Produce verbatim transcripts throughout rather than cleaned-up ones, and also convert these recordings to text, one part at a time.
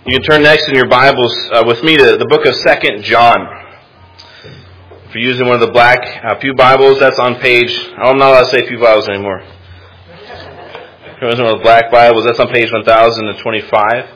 You can turn next in your Bibles uh, with me to the book of Second John. If you're using one of the black uh, pew Bibles, that's on page, I'm not allowed to say pew Bibles anymore. If you're using one of the black Bibles, that's on page one thousand twenty-five.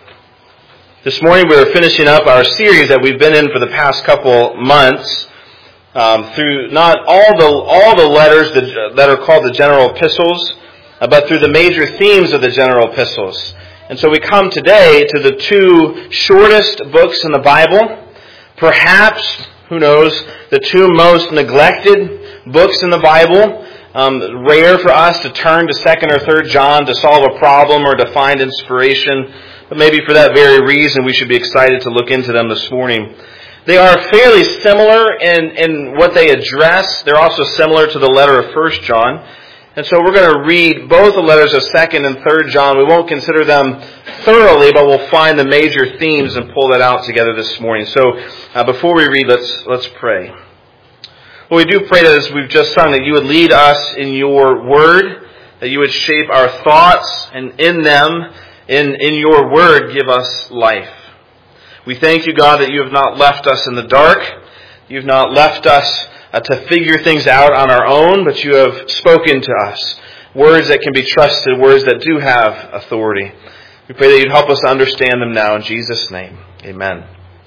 This morning we're finishing up our series that we've been in for the past couple months um, through not all the all the letters that, that are called the general epistles, uh, but through the major themes of the general epistles. And so we come today to the two shortest books in the Bible, perhaps, who knows, the two most neglected books in the Bible. Um, rare for us to turn to Second or Third John to solve a problem or to find inspiration, but maybe for that very reason we should be excited to look into them this morning. They are fairly similar in, in what they address. They're also similar to the letter of First John. And so we're going to read both the letters of Second and Third John. We won't consider them thoroughly, but we'll find the major themes and pull that out together this morning. So uh, before we read, let's let's pray. Well, we do pray that as we've just sung, that you would lead us in your word, that you would shape our thoughts, and in them, in, in your word, give us life. We thank you, God, that you have not left us in the dark. You've not left us Uh, to figure things out on our own, but you have spoken to us. Words that can be trusted, words that do have authority. We pray that you'd help us to understand them now in Jesus' name. Amen.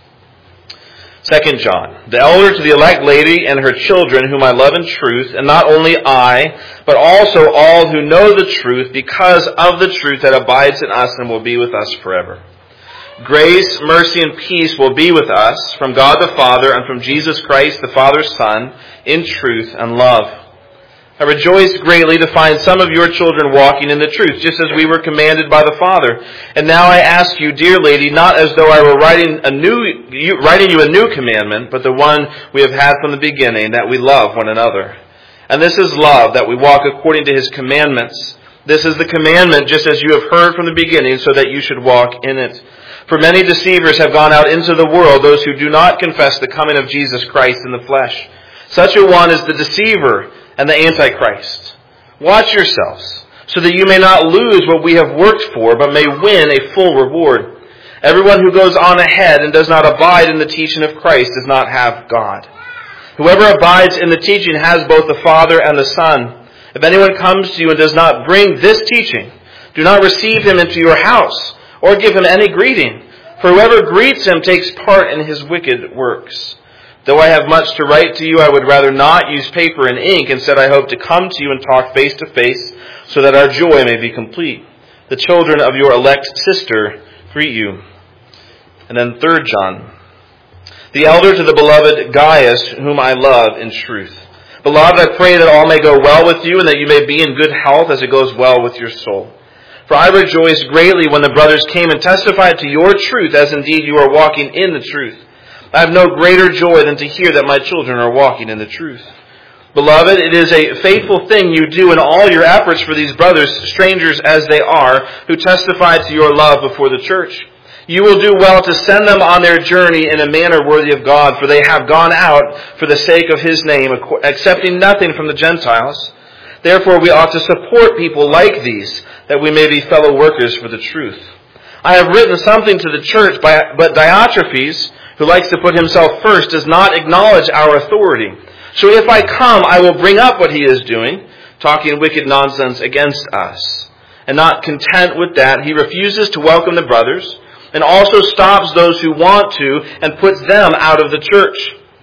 Second John. The elder to the elect lady and her children, whom I love in truth, and not only I, but also all who know the truth, because of the truth that abides in us and will be with us forever. Grace, mercy, and peace will be with us from God the Father and from Jesus Christ, the Father's Son, in truth and love. I rejoice greatly to find some of your children walking in the truth, just as we were commanded by the Father. And now I ask you, dear lady, not as though I were writing a new, writing you a new commandment, but the one we have had from the beginning, that we love one another. And this is love, that we walk according to His commandments. This is the commandment, just as you have heard from the beginning, so that you should walk in it. For many deceivers have gone out into the world, those who do not confess the coming of Jesus Christ in the flesh. Such a one is the deceiver and the Antichrist. Watch yourselves, so that you may not lose what we have worked for, but may win a full reward. Everyone who goes on ahead and does not abide in the teaching of Christ does not have God. Whoever abides in the teaching has both the Father and the Son. If anyone comes to you and does not bring this teaching, do not receive him into your house, or give him any greeting, for whoever greets him takes part in his wicked works. Though I have much to write to you, I would rather not use paper and ink. Instead, I hope to come to you and talk face to face, so that our joy may be complete. The children of your elect sister greet you. And then Third John. The elder to the beloved Gaius, whom I love in truth. Beloved, I pray that all may go well with you, and that you may be in good health as it goes well with your soul. For I rejoiced greatly when the brothers came and testified to your truth, as indeed you are walking in the truth. I have no greater joy than to hear that my children are walking in the truth. Beloved, it is a faithful thing you do in all your efforts for these brothers, strangers as they are, who testify to your love before the church. You will do well to send them on their journey in a manner worthy of God, for they have gone out for the sake of His name, accepting nothing from the Gentiles. Therefore, we ought to support people like these, that we may be fellow workers for the truth. I have written something to the church, but Diotrephes, who likes to put himself first, does not acknowledge our authority. So if I come, I will bring up what he is doing, talking wicked nonsense against us. And not content with that, he refuses to welcome the brothers, and also stops those who want to, and puts them out of the church.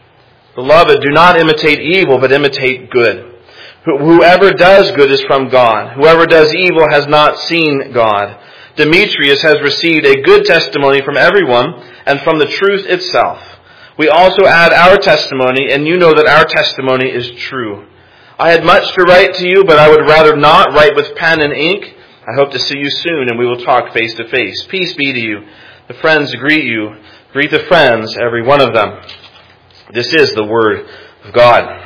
Beloved, do not imitate evil, but imitate good. Whoever does good is from God. Whoever does evil has not seen God. Demetrius has received a good testimony from everyone and from the truth itself. We also add our testimony, and you know that our testimony is true. I had much to write to you, but I would rather not write with pen and ink. I hope to see you soon, and we will talk face to face. Peace be to you. The friends greet you. Greet the friends, every one of them. This is the word of God.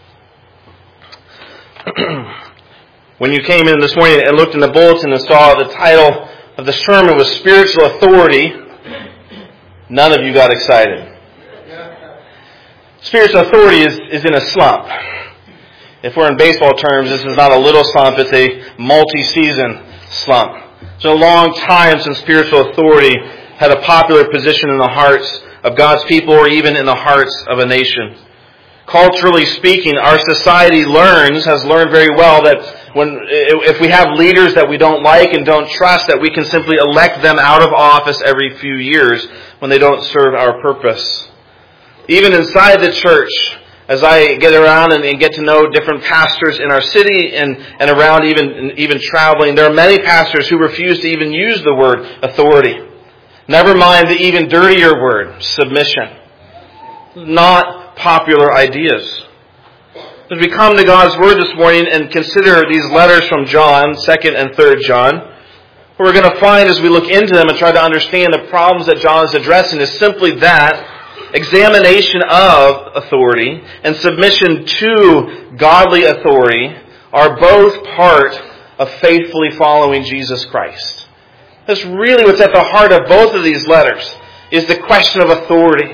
When you came in this morning and looked in the bulletin and saw the title of the sermon was Spiritual Authority, none of you got excited. Spiritual authority is, is in a slump. If we're in baseball terms, this is not a little slump, it's a multi-season slump. It's a long time since spiritual authority had a popular position in the hearts of God's people or even in the hearts of a nation. Culturally speaking, our society learns, has learned very well that when if we have leaders that we don't like and don't trust, that we can simply elect them out of office every few years when they don't serve our purpose. Even inside the church, as I get around and, and get to know different pastors in our city and, and around even, even traveling, there are many pastors who refuse to even use the word authority. Never mind the even dirtier word, submission. Not popular ideas. As we come to God's Word this morning and consider these letters from John, second and third John, what we're going to find as we look into them and try to understand the problems that John is addressing is simply that examination of authority and submission to godly authority are both part of faithfully following Jesus Christ. That's really what's at the heart of both of these letters, is the question of authority.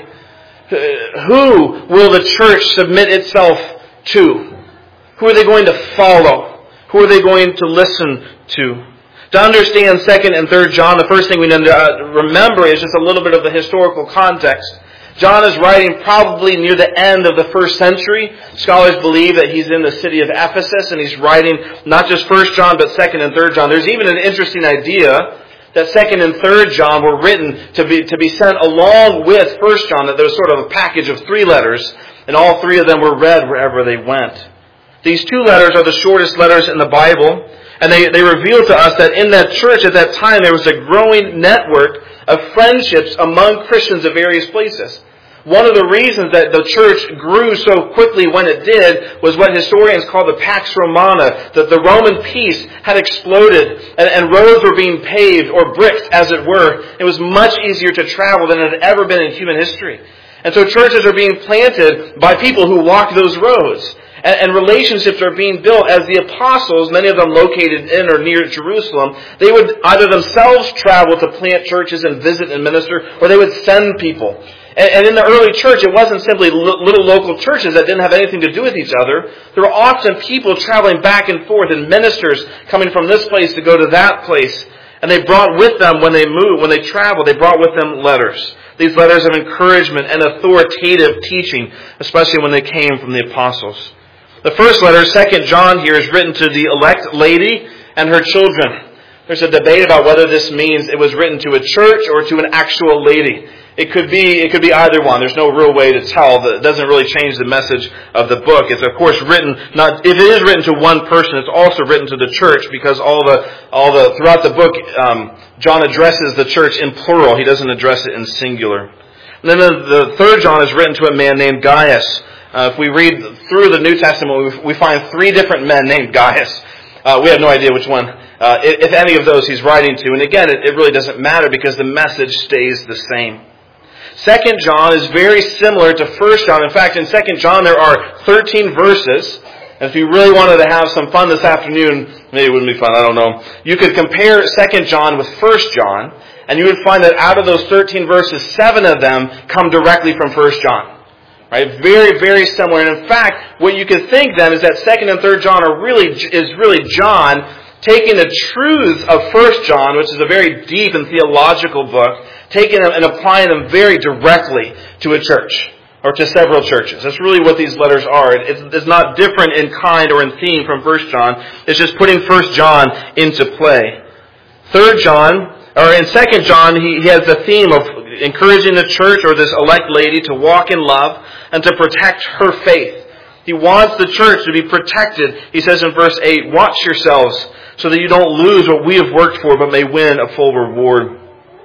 Who will the church submit itself to? Who are they going to follow? Who are they going to listen to? To understand second and third John, the first thing we need to remember is just a little bit of the historical context. John is writing probably near the end of the first century. Scholars believe that he's in the city of Ephesus and he's writing not just first John but second and third John. There's even an interesting idea that second and third John were written to be to be sent along with first John, that there was sort of a package of three letters, and all three of them were read wherever they went. These two letters are the shortest letters in the Bible, and they, they reveal to us that in that church at that time there was a growing network of friendships among Christians of various places. One of the reasons that the church grew so quickly when it did was what historians call the Pax Romana, that the Roman peace had exploded and, and roads were being paved or bricked, as it were. It was much easier to travel than it had ever been in human history. And so churches are being planted by people who walk those roads. And, and relationships are being built as the apostles, many of them located in or near Jerusalem, they would either themselves travel to plant churches and visit and minister, or they would send people. And in the early church, it wasn't simply little local churches that didn't have anything to do with each other. There were often people traveling back and forth and ministers coming from this place to go to that place. And they brought with them, when they moved, when they traveled, they brought with them letters. These letters of encouragement and authoritative teaching, especially when they came from the apostles. The first letter, Second John here, is written to the elect lady and her children. There's a debate about whether this means it was written to a church or to an actual lady. It could be it could be either one. There's no real way to tell. It doesn't really change the message of the book. It's of course written not if it is written to one person, it's also written to the church, because all the all the throughout the book um, John addresses the church in plural. He doesn't address it in singular. And then the, the third John is written to a man named Gaius. Uh, if we read through the New Testament, we, we find three different men named Gaius. Uh, we have no idea which one, uh, if any of those he's writing to. And again, it, it really doesn't matter because the message stays the same. Second John is very similar to First John. In fact, in Second John there are thirteen verses. And if you really wanted to have some fun this afternoon, maybe it wouldn't be fun, I don't know. You could compare Second John with First John, and you would find that out of those thirteen verses, seven of them come directly from First John. Right? Very, very similar. And in fact, what you could think then is that Second and Third John are really is really John taking the truths of First John, which is a very deep and theological book, taking them and applying them very directly to a church or to several churches. That's really what these letters are. It's, it's not different in kind or in theme from First John. It's just putting First John into play. Third John, or in Second John, he, he has the theme of encouraging the church or this elect lady to walk in love and to protect her faith. He wants the church to be protected. He says in verse eight, "Watch yourselves so that you don't lose what we have worked for, but may win a full reward."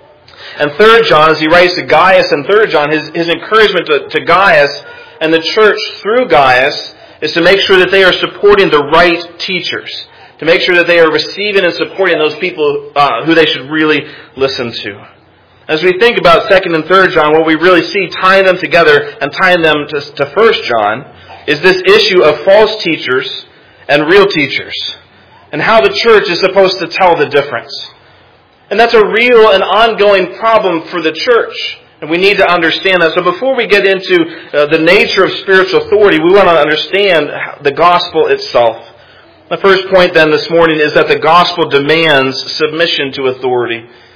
And Third John, as he writes to Gaius in Third John, his, his encouragement to, to Gaius and the church through Gaius is to make sure that they are supporting the right teachers, to make sure that they are receiving and supporting those people uh, who they should really listen to. As we think about Second and Third John, what we really see tying them together and tying them to, to First John is this issue of false teachers and real teachers, and how the church is supposed to tell the difference. And that's a real and ongoing problem for the church. And we need to understand that. So before we get into uh, the nature of spiritual authority, we want to understand the gospel itself. The first point then this morning is that the gospel demands submission to authority.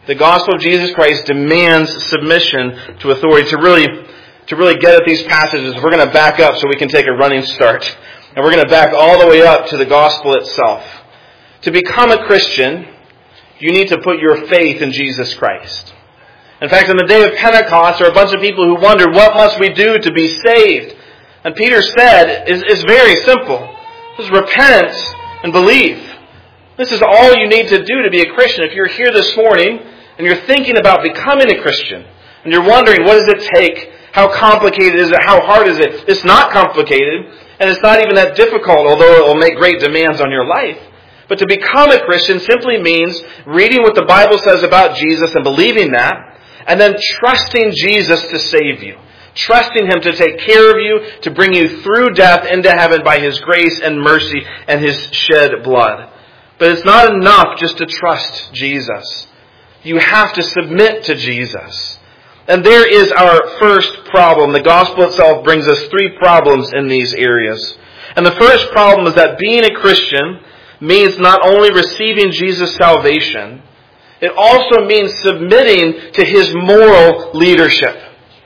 The gospel of Jesus Christ demands submission to authority. To really, to really get at these passages, we're going to back up so we can take a running start. And we're going to back all the way up to the gospel itself. To become a Christian, you need to put your faith in Jesus Christ. In fact, on the day of Pentecost, there are a bunch of people who wondered, what must we do to be saved? And Peter said, is is very simple. Just repent and believe. This is all you need to do to be a Christian. If you're here this morning and you're thinking about becoming a Christian, and you're wondering, what does it take? How complicated is it? How hard is it? It's not complicated, and it's not even that difficult, although it will make great demands on your life. But to become a Christian simply means reading what the Bible says about Jesus and believing that, and then trusting Jesus to save you. Trusting Him to take care of you, to bring you through death into heaven by His grace and mercy and His shed blood. But it's not enough just to trust Jesus. You have to submit to Jesus. And there is our first problem. The gospel itself brings us three problems in these areas. And the first problem is that being a Christian means not only receiving Jesus' salvation, it also means submitting to His moral leadership.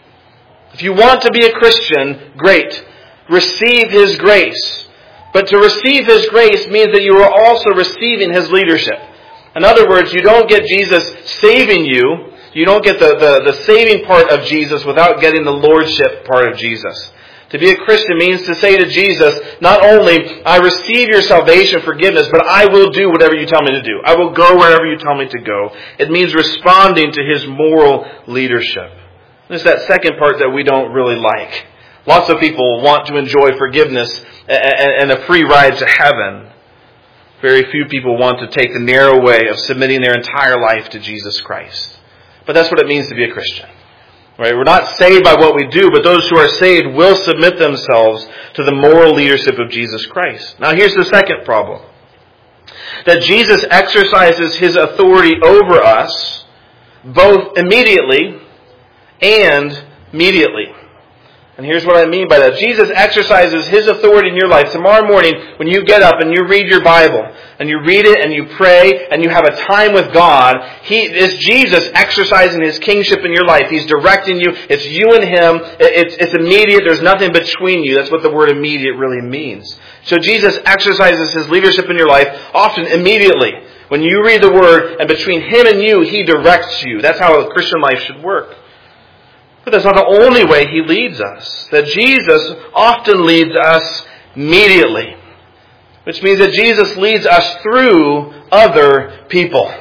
If you want to be a Christian, great. Receive His grace. But to receive His grace means that you are also receiving His leadership. In other words, you don't get Jesus saving you. You don't get the, the, the saving part of Jesus without getting the lordship part of Jesus. To be a Christian means to say to Jesus, not only, I receive your salvation, forgiveness, but I will do whatever you tell me to do. I will go wherever you tell me to go. It means responding to His moral leadership. There's that second part that we don't really like. Lots of people want to enjoy forgiveness and a free ride to heaven. Very few people want to take the narrow way of submitting their entire life to Jesus Christ. But that's what it means to be a Christian. Right? We're not saved by what we do, but those who are saved will submit themselves to the moral leadership of Jesus Christ. Now here's the second problem. That Jesus exercises His authority over us both immediately and mediately. And here's what I mean by that. Jesus exercises His authority in your life. Tomorrow morning, when you get up and you read your Bible, and you read it and you pray, and you have a time with God, He is Jesus exercising His kingship in your life. He's directing you. It's you and Him. It's, it's immediate. There's nothing between you. That's what the word immediate really means. So Jesus exercises His leadership in your life often immediately. When you read the Word, and between Him and you, He directs you. That's how a Christian life should work. But that's not the only way He leads us. That Jesus often leads us mediately. Which means that Jesus leads us through other people.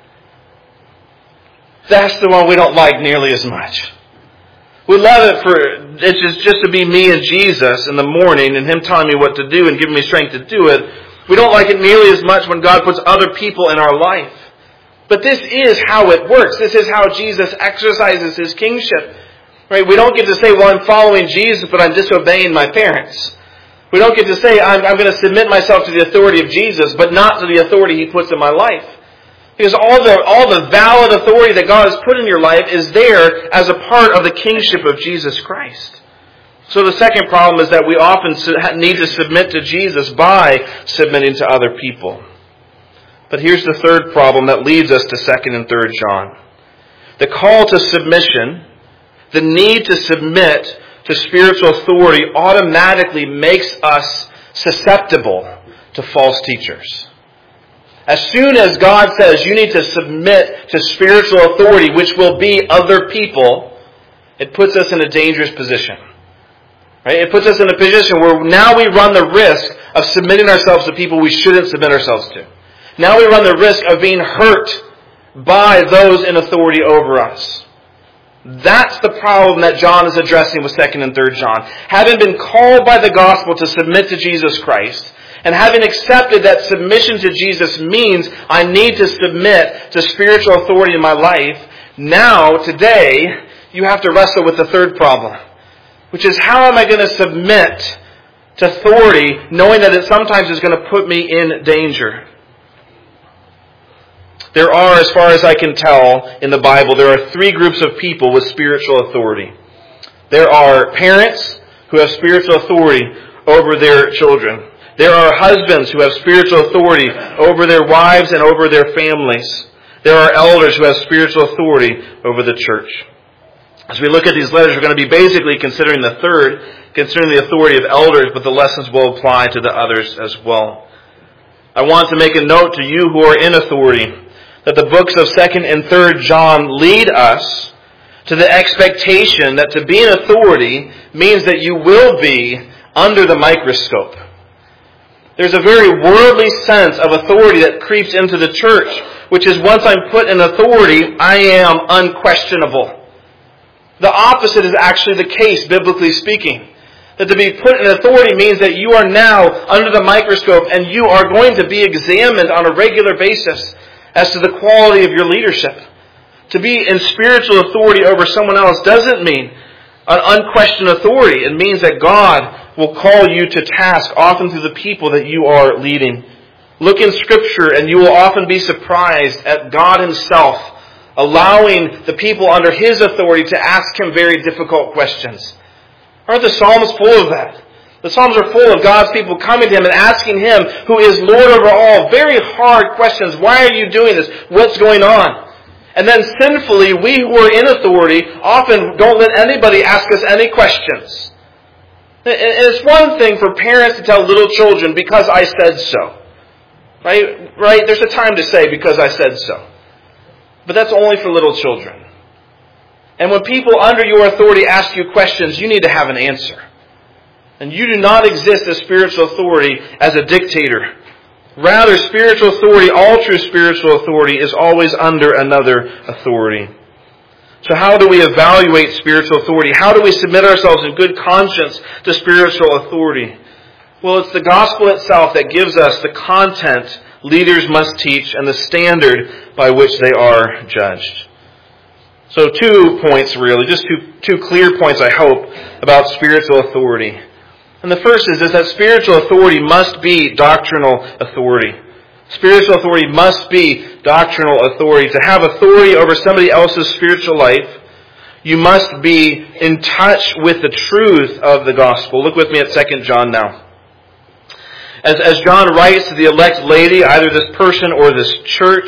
That's the one we don't like nearly as much. We love it for it's just, just to be me and Jesus in the morning and Him telling me what to do and giving me strength to do it. We don't like it nearly as much when God puts other people in our life. But this is how it works. This is how Jesus exercises His kingship. Right? We don't get to say, well, I'm following Jesus, but I'm disobeying my parents. We don't get to say, I'm, I'm going to submit myself to the authority of Jesus, but not to the authority He puts in my life. Because all the, all the valid authority that God has put in your life is there as a part of the kingship of Jesus Christ. So the second problem is that we often need to submit to Jesus by submitting to other people. But here's the third problem that leads us to second and third John. The call to submission, the need to submit to spiritual authority automatically makes us susceptible to false teachers. As soon as God says you need to submit to spiritual authority, which will be other people, it puts us in a dangerous position. Right? It puts us in a position where now we run the risk of submitting ourselves to people we shouldn't submit ourselves to. Now we run the risk of being hurt by those in authority over us. That's the problem that John is addressing with second and third John. Having been called by the gospel to submit to Jesus Christ, and having accepted that submission to Jesus means I need to submit to spiritual authority in my life, now, today, you have to wrestle with the third problem, which is how am I going to submit to authority knowing that it sometimes is going to put me in danger? There are, as far as I can tell in the Bible, there are three groups of people with spiritual authority. There are parents who have spiritual authority over their children. There are husbands who have spiritual authority over their wives and over their families. There are elders who have spiritual authority over the church. As we look at these letters, we're going to be basically considering the third, considering the authority of elders, but the lessons will apply to the others as well. I want to make a note to you who are in authority that the books of second and third John lead us to the expectation that to be in authority means that you will be under the microscope. There's a very worldly sense of authority that creeps into the church, which is once I'm put in authority, I am unquestionable. The opposite is actually the case, biblically speaking. That to be put in authority means that you are now under the microscope and you are going to be examined on a regular basis as to the quality of your leadership. To be in spiritual authority over someone else doesn't mean an unquestioned authority. It means that God will call you to task, often through the people that you are leading. Look in Scripture and you will often be surprised at God Himself allowing the people under His authority to ask Him very difficult questions. Aren't the Psalms full of that? The Psalms are full of God's people coming to Him and asking Him, who is Lord over all, very hard questions. Why are you doing this? What's going on? And then sinfully, we who are in authority often don't let anybody ask us any questions. And it's one thing for parents to tell little children, because I said so. Right? Right? There's a time to say, because I said so. But that's only for little children. And when people under your authority ask you questions, you need to have an answer. And you do not exist as spiritual authority as a dictator. Rather, spiritual authority, all true spiritual authority, is always under another authority. So how do we evaluate spiritual authority? How do we submit ourselves in good conscience to spiritual authority? Well, it's the gospel itself that gives us the content leaders must teach and the standard by which they are judged. So two points really, just two, two clear points I hope about spiritual authority. And the first is, is that spiritual authority must be doctrinal authority. Spiritual authority must be doctrinal authority. To have authority over somebody else's spiritual life, you must be in touch with the truth of the gospel. Look with me at Second John now. As, as John writes to the elect lady, either this person or this church,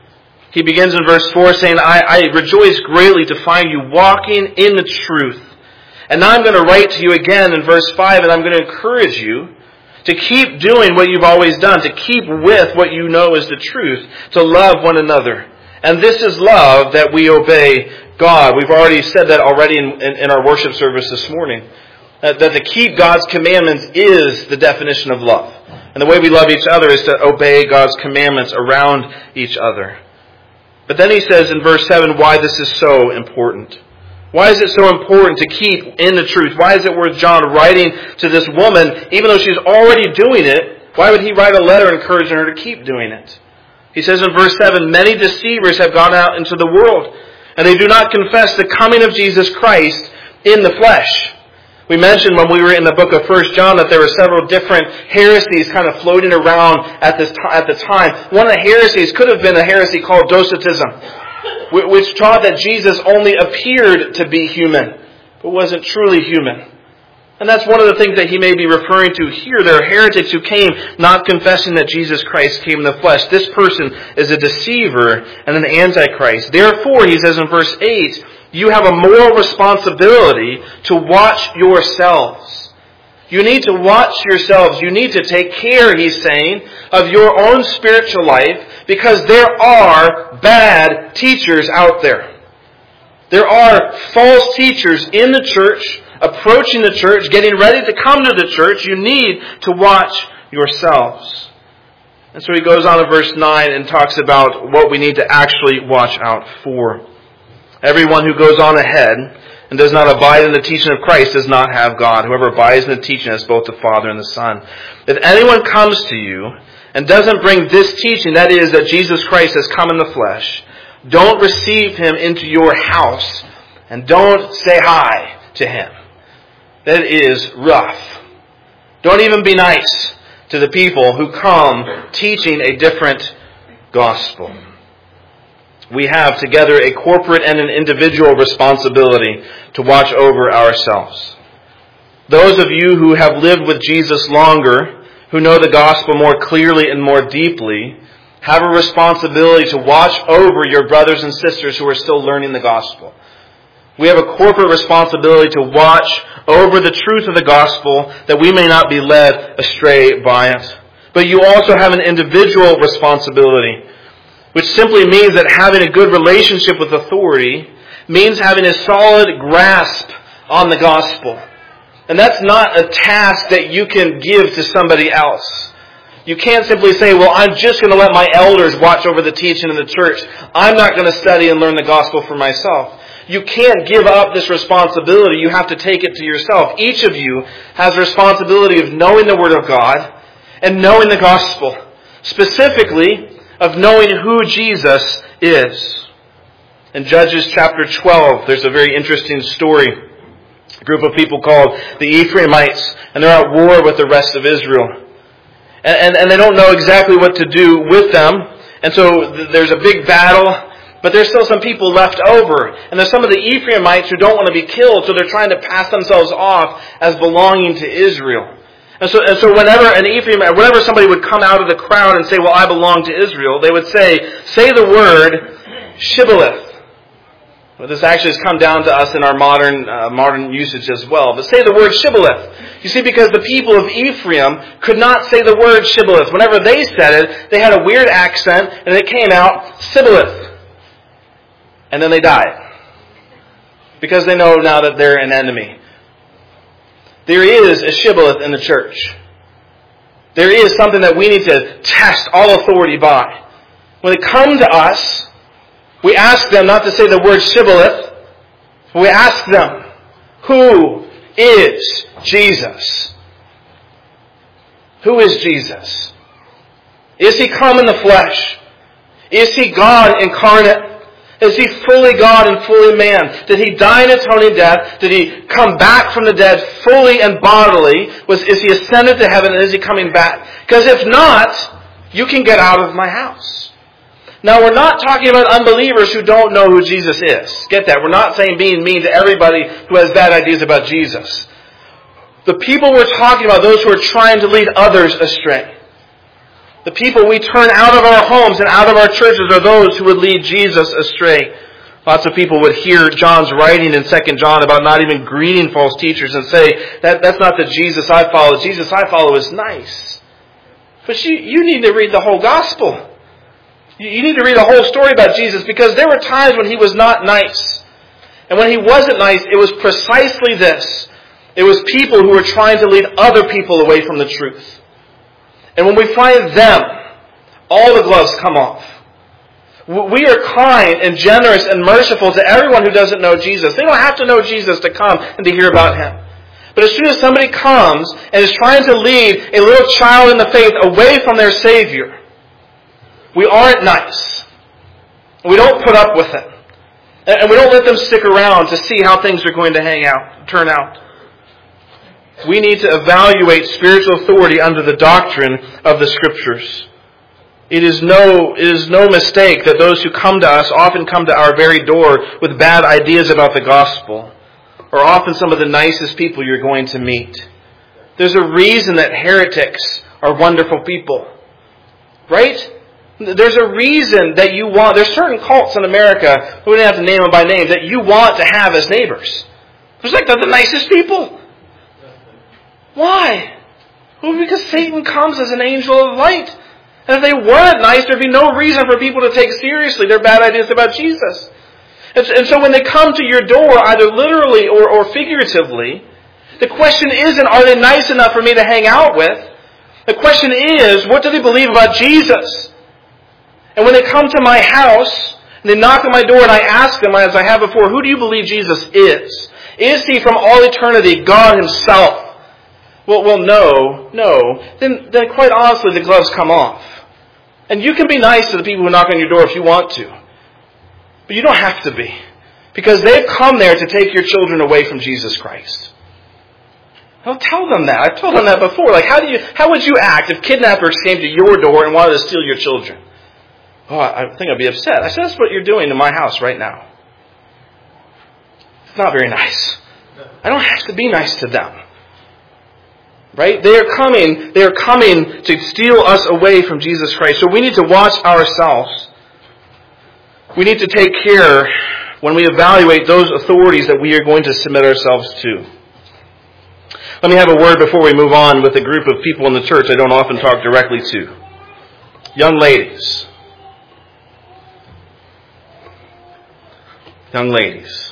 he begins in verse four saying, I, I rejoice greatly to find you walking in the truth. And now I'm going to write to you again in verse five, and I'm going to encourage you to keep doing what you've always done, to keep with what you know is the truth, to love one another. And this is love, that we obey God. We've already said that already in, in, in our worship service this morning. That, that to keep God's commandments is the definition of love. And the way we love each other is to obey God's commandments around each other. But then he says in verse seven why this is so important. Why is it so important to keep in the truth? Why is it worth John writing to this woman, even though she's already doing it? Why would he write a letter encouraging her to keep doing it? He says in verse seven, many deceivers have gone out into the world, and they do not confess the coming of Jesus Christ in the flesh. We mentioned when we were in the book of First John that there were several different heresies kind of floating around at this t- at the time. One of the heresies could have been a heresy called Docetism, which taught that Jesus only appeared to be human, but wasn't truly human. And that's one of the things that he may be referring to here. There are heretics who came not confessing that Jesus Christ came in the flesh. This person is a deceiver and an antichrist. Therefore, he says in verse eight, you have a moral responsibility to watch yourselves. You need to watch yourselves. You need to take care, he's saying, of your own spiritual life, because there are bad teachers out there. There are false teachers in the church, approaching the church, getting ready to come to the church. You need to watch yourselves. And so he goes on in verse nine and talks about what we need to actually watch out for. Everyone who goes on ahead and does not abide in the teaching of Christ does not have God. Whoever abides in the teaching has both the Father and the Son. If anyone comes to you and doesn't bring this teaching, that is, that Jesus Christ has come in the flesh, don't receive him into your house and don't say hi to him. That is rough. Don't even be nice to the people who come teaching a different gospel. We have together a corporate and an individual responsibility to watch over ourselves. Those of you who have lived with Jesus longer, who know the gospel more clearly and more deeply, have a responsibility to watch over your brothers and sisters who are still learning the gospel. We have a corporate responsibility to watch over the truth of the gospel that we may not be led astray by it. But you also have an individual responsibility, which simply means that having a good relationship with authority means having a solid grasp on the gospel. And that's not a task that you can give to somebody else. You can't simply say, well, I'm just going to let my elders watch over the teaching in the church. I'm not going to study and learn the gospel for myself. You can't give up this responsibility. You have to take it to yourself. Each of you has a responsibility of knowing the Word of God and knowing the gospel. Specifically, of knowing who Jesus is. In Judges chapter twelve, there's a very interesting story. A group of people called the Ephraimites, and they're at war with the rest of Israel. And, and, and they don't know exactly what to do with them. And so th- there's a big battle. But there's still some people left over. And there's some of the Ephraimites who don't want to be killed, so they're trying to pass themselves off as belonging to Israel. And so, and so whenever an Ephraim, whenever somebody would come out of the crowd and say, well, I belong to Israel, they would say, say the word Shibboleth. Well, this actually has come down to us in our modern uh, modern usage as well. But say the word Shibboleth. You see, because the people of Ephraim could not say the word Shibboleth. Whenever they said it, they had a weird accent, and it came out Sibboleth. And then they died. Because they know now that they're an enemy. There is a Shibboleth in the church. There is something that we need to test all authority by. When they come to us, we ask them not to say the word Shibboleth, but we ask them, who is Jesus? Who is Jesus? Is He come in the flesh? Is He God incarnate? Is He fully God and fully man? Did He die an atoning death? Did He come back from the dead fully and bodily? Was, is He ascended to heaven, and is He coming back? Because if not, you can get out of my house. Now, we're not talking about unbelievers who don't know who Jesus is. Get that? We're not saying being mean to everybody who has bad ideas about Jesus. The people we're talking about, those who are trying to lead others astray. The people we turn out of our homes and out of our churches are those who would lead Jesus astray. Lots of people would hear John's writing in Second John about not even greeting false teachers and say, that, that's not the Jesus I follow. The Jesus I follow is nice. But you, you need to read the whole gospel. You, you need to read the whole story about Jesus, because there were times when He was not nice. And when He wasn't nice, it was precisely this. It was people who were trying to lead other people away from the truth. And when we find them, all the gloves come off. We are kind and generous and merciful to everyone who doesn't know Jesus. They don't have to know Jesus to come and to hear about Him. But as soon as somebody comes and is trying to lead a little child in the faith away from their Savior, we aren't nice. We don't put up with it. And we don't let them stick around to see how things are going to hang out, turn out. We need to evaluate spiritual authority under the doctrine of the Scriptures. It is no, it is no mistake that those who come to us often come to our very door with bad ideas about the gospel, or often some of the nicest people you're going to meet. There's a reason that heretics are wonderful people. Right? There's a reason that you want, there's certain cults in America, we don't have to name them by name, that you want to have as neighbors. It's like they're the nicest people. Why? Well, because Satan comes as an angel of light. And if they weren't nice, there'd be no reason for people to take seriously their bad ideas about Jesus. And so, and so when they come to your door, either literally or, or figuratively, the question isn't, are they nice enough for me to hang out with? The question is, what do they believe about Jesus? And when they come to my house, and they knock on my door, and I ask them, as I have before, who do you believe Jesus is? Is He from all eternity God Himself? Well, well, no, no. Then, then quite honestly, the gloves come off. And you can be nice to the people who knock on your door if you want to. But you don't have to be. Because they've come there to take your children away from Jesus Christ. I'll tell them that. I've told them that before. Like, how do you, how would you act if kidnappers came to your door and wanted to steal your children? Oh, I think I'd be upset. I said, that's what you're doing in my house right now. It's not very nice. I don't have to be nice to them. Right? They are coming, they are coming to steal us away from Jesus Christ. So we need to watch ourselves. We need to take care when we evaluate those authorities that we are going to submit ourselves to. Let me have a word before we move on with a group of people in the church I don't often talk directly to. Young ladies. Young ladies.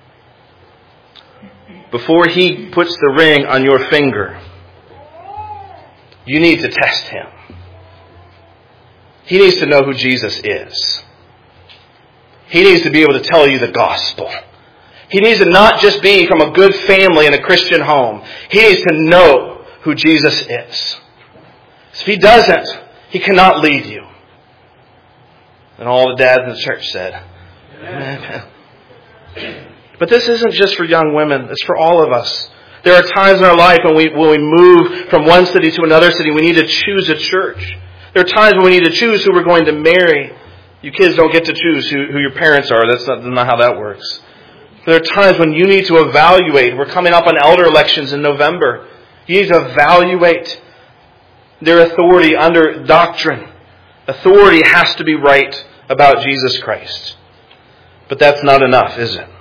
Before he puts the ring on your finger, you need to test him. He needs to know who Jesus is. He needs to be able to tell you the gospel. He needs to not just be from a good family in a Christian home. He needs to know who Jesus is. If he doesn't, he cannot lead you. And all the dads in the church said, Amen. But this isn't just for young women. It's for all of us. There are times in our life when we when we move from one city to another city, we need to choose a church. There are times when we need to choose who we're going to marry. You kids don't get to choose who, who your parents are. That's not, that's not how that works. There are times when you need to evaluate. We're coming up on elder elections in November. You need to evaluate their authority under doctrine. Authority has to be right about Jesus Christ. But that's not enough, is it?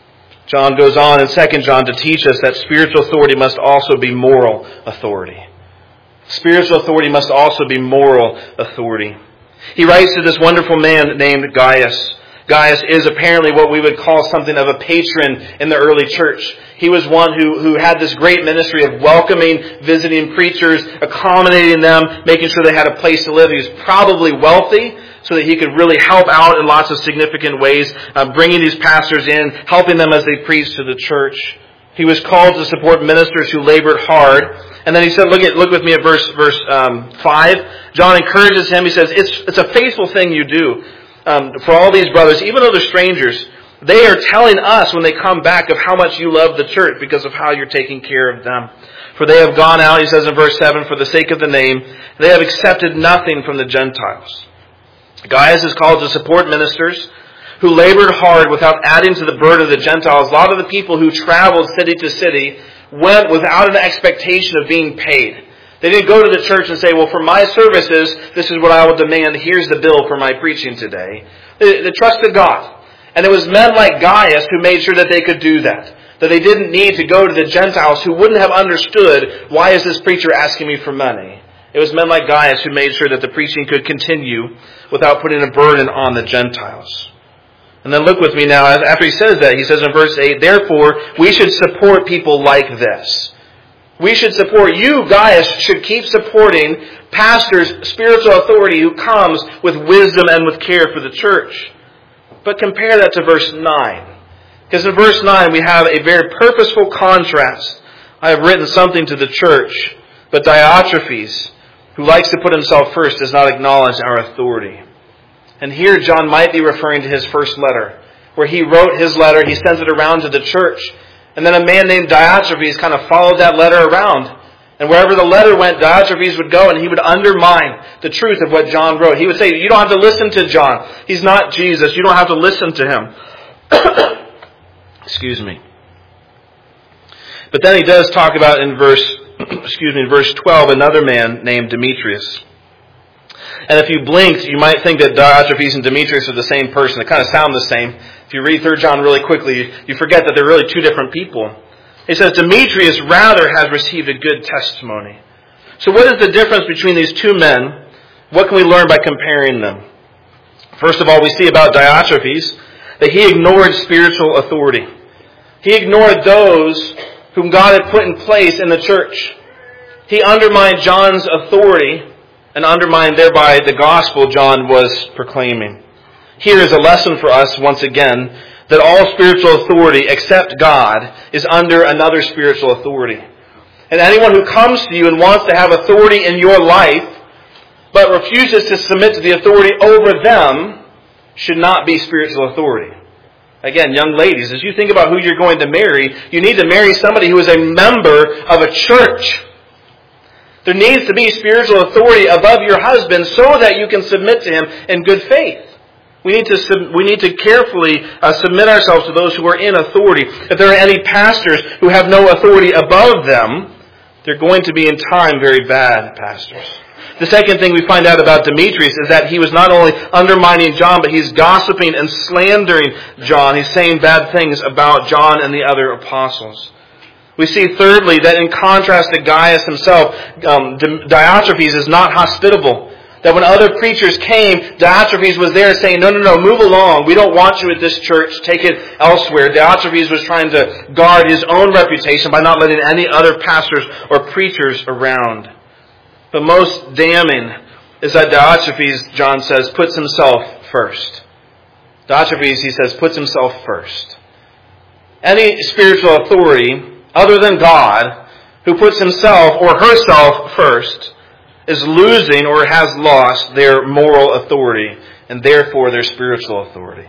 John goes on in Second John to teach us that spiritual authority must also be moral authority. Spiritual authority must also be moral authority. He writes to this wonderful man named Gaius. Gaius is apparently what we would call something of a patron in the early church. He was one who, who had this great ministry of welcoming, visiting preachers, accommodating them, making sure they had a place to live. He was probably wealthy so that he could really help out in lots of significant ways, uh, bringing these pastors in, helping them as they preached to the church. He was called to support ministers who labored hard. And then he said, look at look with me at verse verse um, five. John encourages him. He says, it's, it's a faithful thing you do. Um, for all these brothers, even though they're strangers, they are telling us when they come back of how much you love the church because of how you're taking care of them. For they have gone out, he says in verse seven, for the sake of the name, they have accepted nothing from the Gentiles. Gaius is called to support ministers who labored hard without adding to the burden of the Gentiles. A lot of the people who traveled city to city went without an expectation of being paid. They didn't go to the church and say, well, for my services, this is what I will demand. Here's the bill for my preaching today. They, they trusted God. And it was men like Gaius who made sure that they could do that. That they didn't need to go to the Gentiles who wouldn't have understood, why is this preacher asking me for money? It was men like Gaius who made sure that the preaching could continue without putting a burden on the Gentiles. And then look with me now, after he says that, he says in verse eight, therefore, we should support people like this. We should support, you, Gaius, should keep supporting pastors, spiritual authority who comes with wisdom and with care for the church. But compare that to verse nine. Because in verse nine we have a very purposeful contrast. I have written something to the church, but Diotrephes, who likes to put himself first, does not acknowledge our authority. And here John might be referring to his first letter, where he wrote his letter, he sends it around to the church. And then a man named Diotrephes kind of followed that letter around. And wherever the letter went, Diotrephes would go and he would undermine the truth of what John wrote. He would say, you don't have to listen to John. He's not Jesus. You don't have to listen to him. Excuse me. But then he does talk about in verse, excuse me, verse twelve, another man named Demetrius. And if you blinked, you might think that Diotrephes and Demetrius are the same person. They kind of sound the same. If you read Third John really quickly, you forget that they're really two different people. He says, Demetrius rather has received a good testimony. So what is the difference between these two men? What can we learn by comparing them? First of all, we see about Diotrephes that he ignored spiritual authority. He ignored those whom God had put in place in the church. He undermined John's authority and undermined thereby the gospel John was proclaiming. Here is a lesson for us once again that all spiritual authority except God is under another spiritual authority. And anyone who comes to you and wants to have authority in your life but refuses to submit to the authority over them should not be spiritual authority. Again, young ladies, as you think about who you're going to marry, you need to marry somebody who is a member of a church. There needs to be spiritual authority above your husband so that you can submit to him in good faith. We need to we need to carefully uh, submit ourselves to those who are in authority. If there are any pastors who have no authority above them, they're going to be in time very bad pastors. The second thing we find out about Demetrius is that he was not only undermining John, but he's gossiping and slandering John. He's saying bad things about John and the other apostles. We see thirdly that in contrast to Gaius himself, um, Diotrephes is not hospitable. That when other preachers came, Diotrephes was there saying, no, no, no, move along. We don't want you at this church. Take it elsewhere. Diotrephes was trying to guard his own reputation by not letting any other pastors or preachers around. But most damning is that Diotrephes, John says, puts himself first. Diotrephes, he says, puts himself first. Any spiritual authority other than God who puts himself or herself first is losing or has lost their moral authority and therefore their spiritual authority.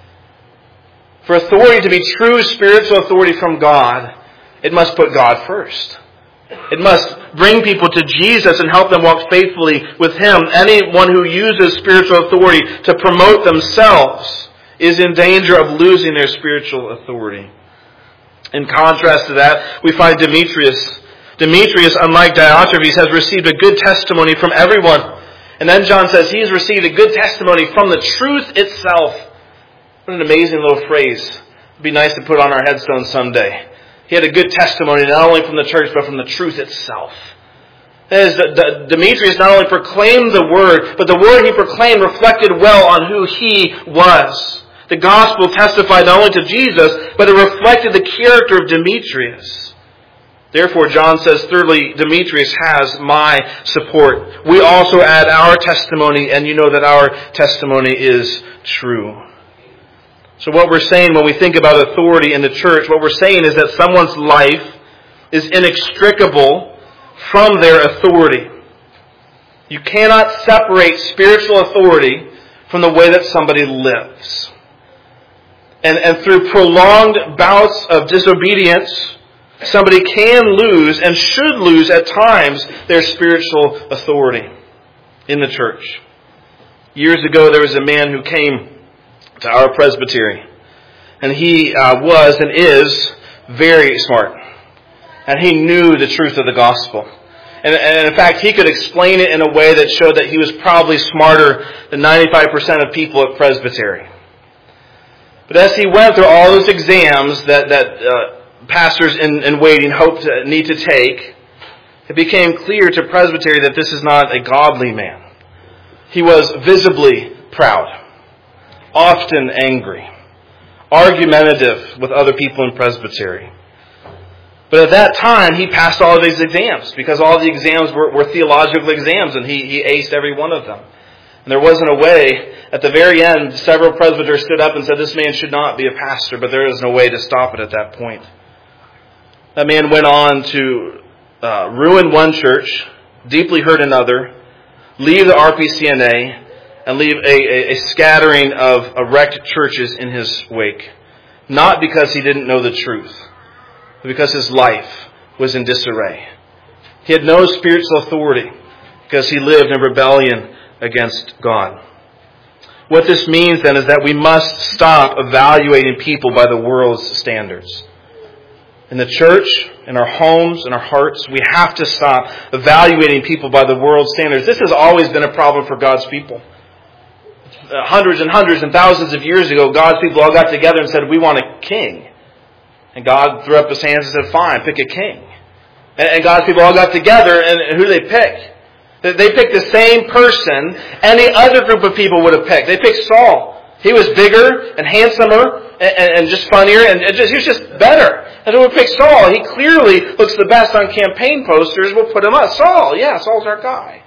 For authority to be true spiritual authority from God, it must put God first. It must bring people to Jesus and help them walk faithfully with Him. Anyone who uses spiritual authority to promote themselves is in danger of losing their spiritual authority. In contrast to that, we find Demetrius. Demetrius, unlike Diotrephes, has received a good testimony from everyone. And then John says he has received a good testimony from the truth itself. What an amazing little phrase. It'd be nice to put on our headstones someday. He had a good testimony not only from the church, but from the truth itself. That is, Demetrius not only proclaimed the word, but the word he proclaimed reflected well on who he was. The gospel testified not only to Jesus, but it reflected the character of Demetrius. Therefore, John says, thirdly, Demetrius has my support. We also add our testimony, and you know that our testimony is true. So what we're saying when we think about authority in the church, what we're saying is that someone's life is inextricable from their authority. You cannot separate spiritual authority from the way that somebody lives. And, and through prolonged bouts of disobedience, somebody can lose and should lose at times their spiritual authority in the church. Years ago, there was a man who came to our presbytery. And he uh, was and is very smart. And he knew the truth of the gospel. And, and in fact, he could explain it in a way that showed that he was probably smarter than ninety-five percent of people at presbytery. But as he went through all those exams that, that uh, pastors in, in waiting hope to need to take, it became clear to presbytery that this is not a godly man. He was visibly proud, often angry, argumentative with other people in presbytery. But at that time, he passed all of these exams because all the exams were, were theological exams, and he, he aced every one of them. And there wasn't a way. At the very end, several presbyters stood up and said, this man should not be a pastor, but there is no way to stop it at that point. That man went on to uh, ruin one church, deeply hurt another, leave the R P C N A, and leave a, a, a scattering of wrecked churches in his wake. Not because he didn't know the truth, but because his life was in disarray. He had no spiritual authority because he lived in rebellion against God. What this means then is that we must stop evaluating people by the world's standards. In the church, in our homes, in our hearts, we have to stop evaluating people by the world's standards. This has always been a problem for God's people. Uh, hundreds and hundreds and thousands of years ago, God's people all got together and said, we want a king. And God threw up his hands and said, fine, pick a king. And, and God's people all got together, and who did they pick? They picked the same person any other group of people would have picked. They picked Saul. He was bigger and handsomer and, and just funnier, and just, he was just better. And so we picked Saul. He clearly looks the best on campaign posters. We'll put him up. Saul, yeah, Saul's our guy.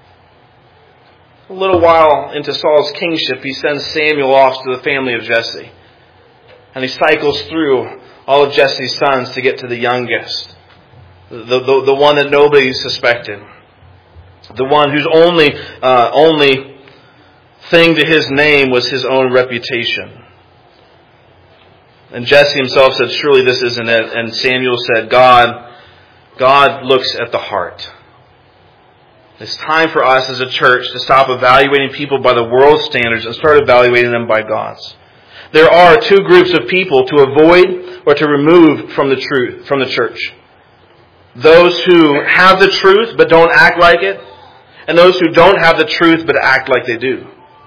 A little while into Saul's kingship, he sends Samuel off to the family of Jesse. And he cycles through all of Jesse's sons to get to the youngest. The, the, the one that nobody suspected. The one whose only uh, only thing to his name was his own reputation. And Jesse himself said, surely this isn't it. And Samuel said, God, God looks at the heart. It's time for us as a church to stop evaluating people by the world's standards and start evaluating them by God's. There are two groups of people to avoid or to remove from the truth, from the church. those who have the truth but don't act like it, and those who don't have the truth but act like they do.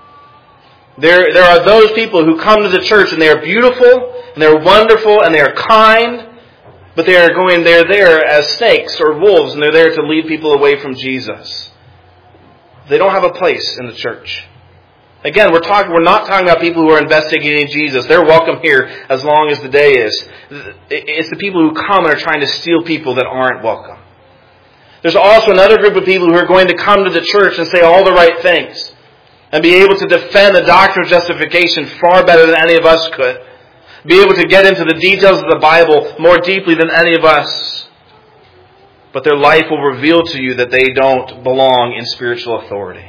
There, there are those people who come to the church and they are beautiful, and they're wonderful, and they are kind, but they are going, they're there as snakes or wolves, and they're there to lead people away from Jesus. They don't have a place in the church. Again, we're talking, we're not talking about people who are investigating Jesus. They're welcome here as long as the day is. It's the people who come and are trying to steal people that aren't welcome. There's also another group of people who are going to come to the church and say all the right things and be able to defend the doctrine of justification far better than any of us could. Be able to get into the details of the Bible more deeply than any of us. But their life will reveal to you that they don't belong in spiritual authority.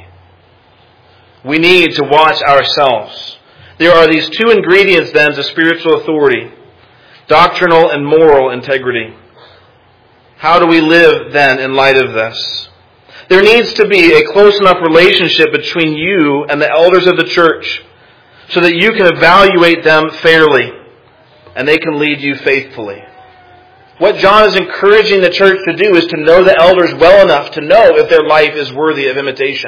We need to watch ourselves. There are these two ingredients then to spiritual authority: doctrinal and moral integrity. How do we live then in light of this? There needs to be a close enough relationship between you and the elders of the church so that you can evaluate them fairly and they can lead you faithfully. What John is encouraging the church to do is to know the elders well enough to know if their life is worthy of imitation.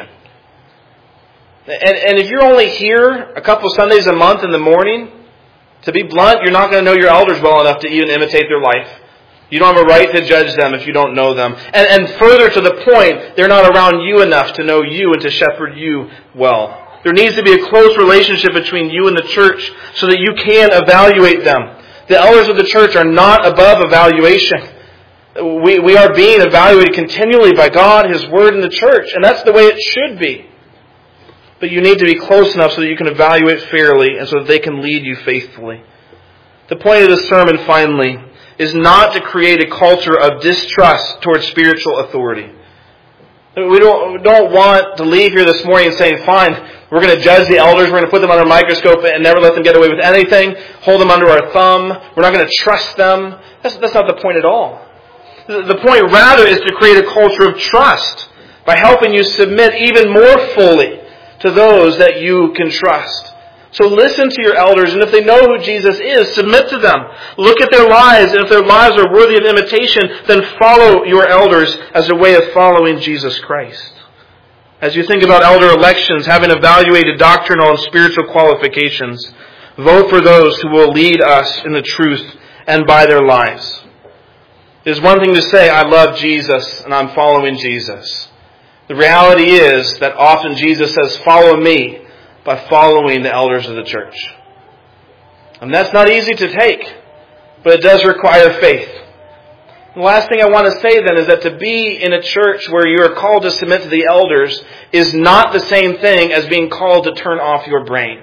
And, and if you're only here a couple Sundays a month in the morning, to be blunt, you're not going to know your elders well enough to even imitate their life. You don't have a right to judge them if you don't know them. And, and further to the point, they're not around you enough to know you and to shepherd you well. There needs to be a close relationship between you and the church so that you can evaluate them. The elders of the church are not above evaluation. We, we are being evaluated continually by God, His Word, and the church. And that's the way it should be. But you need to be close enough so that you can evaluate fairly and so that they can lead you faithfully. The point of this sermon, finally, is not to create a culture of distrust towards spiritual authority. We don't, we don't want to leave here this morning saying, fine, we're going to judge the elders, we're going to put them under a microscope and never let them get away with anything, hold them under our thumb, we're not going to trust them. That's, that's not the point at all. The point rather is to create a culture of trust by helping you submit even more fully to those that you can trust. So listen to your elders, and if they know who Jesus is, submit to them. Look at their lives, and if their lives are worthy of imitation, then follow your elders as a way of following Jesus Christ. As you think about elder elections, having evaluated doctrinal and spiritual qualifications, vote for those who will lead us in the truth and by their lives. It is one thing to say, I love Jesus and I'm following Jesus. The reality is that often Jesus says, follow me, by following the elders of the church. And that's not easy to take, but it does require faith. The last thing I want to say then is that to be in a church where you are called to submit to the elders is not the same thing as being called to turn off your brain.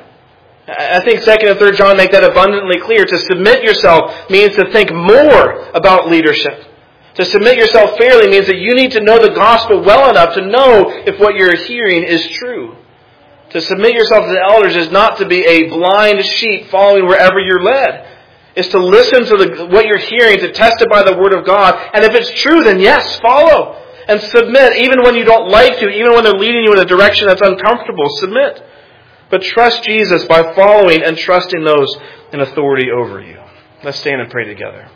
I think Second and Third John make that abundantly clear. To submit yourself means to think more about leadership. To submit yourself fairly means that you need to know the gospel well enough to know if what you're hearing is true. To submit yourself to the elders is not to be a blind sheep following wherever you're led. It's to listen to the, what you're hearing, to test it by the Word of God. And if it's true, then yes, follow. And submit, even when you don't like to, even when they're leading you in a direction that's uncomfortable, submit. But trust Jesus by following and trusting those in authority over you. Let's stand and pray together.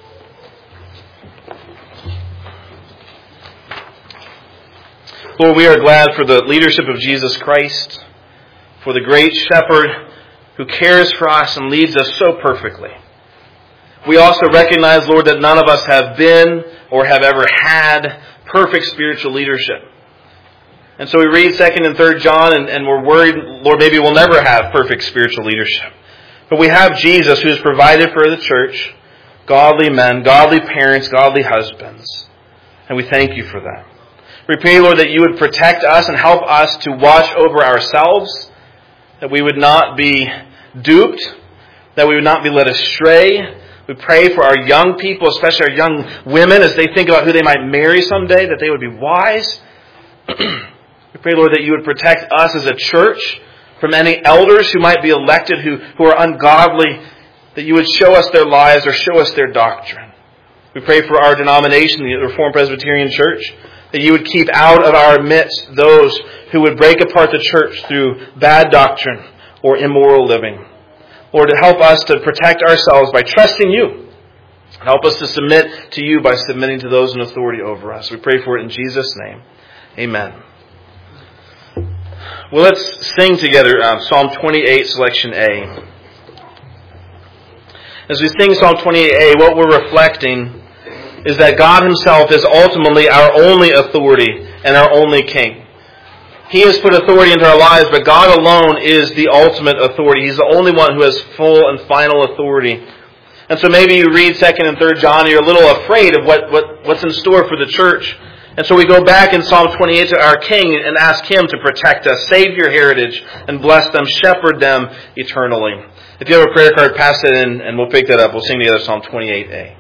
Lord, we are glad for the leadership of Jesus Christ, for the great shepherd who cares for us and leads us so perfectly. We also recognize, Lord, that none of us have been or have ever had perfect spiritual leadership. And so we read Second and Third John and, and we're worried, Lord, maybe we'll never have perfect spiritual leadership. But we have Jesus who has provided for the church godly men, godly parents, godly husbands. And we thank you for that. We pray, Lord, that you would protect us and help us to watch over ourselves, that we would not be duped, that we would not be led astray. We pray for our young people, especially our young women, as they think about who they might marry someday, that they would be wise. We pray, Lord, that you would protect us as a church from any elders who might be elected who, who are ungodly, that you would show us their lives or show us their doctrine. We pray for our denomination, the Reformed Presbyterian Church, that you would keep out of our midst those who would break apart the church through bad doctrine or immoral living. Lord, to help us to protect ourselves by trusting you Help us to submit to you by submitting to those in authority over us. We pray for it in Jesus' name. Amen. Well, let's sing together uh, Psalm twenty-eight, selection A. As we sing Psalm twenty-eight A, what we're reflecting is that God Himself is ultimately our only authority and our only King. He has put authority into our lives, but God alone is the ultimate authority. He's the only one who has full and final authority. And so maybe you read second and third John and you're a little afraid of what, what, what's in store for the church. And so we go back in Psalm twenty-eight to our King and ask Him to protect us, save your heritage, and bless them, shepherd them eternally. If you have a prayer card, pass it in and we'll pick that up. We'll sing together Psalm twenty-eight A.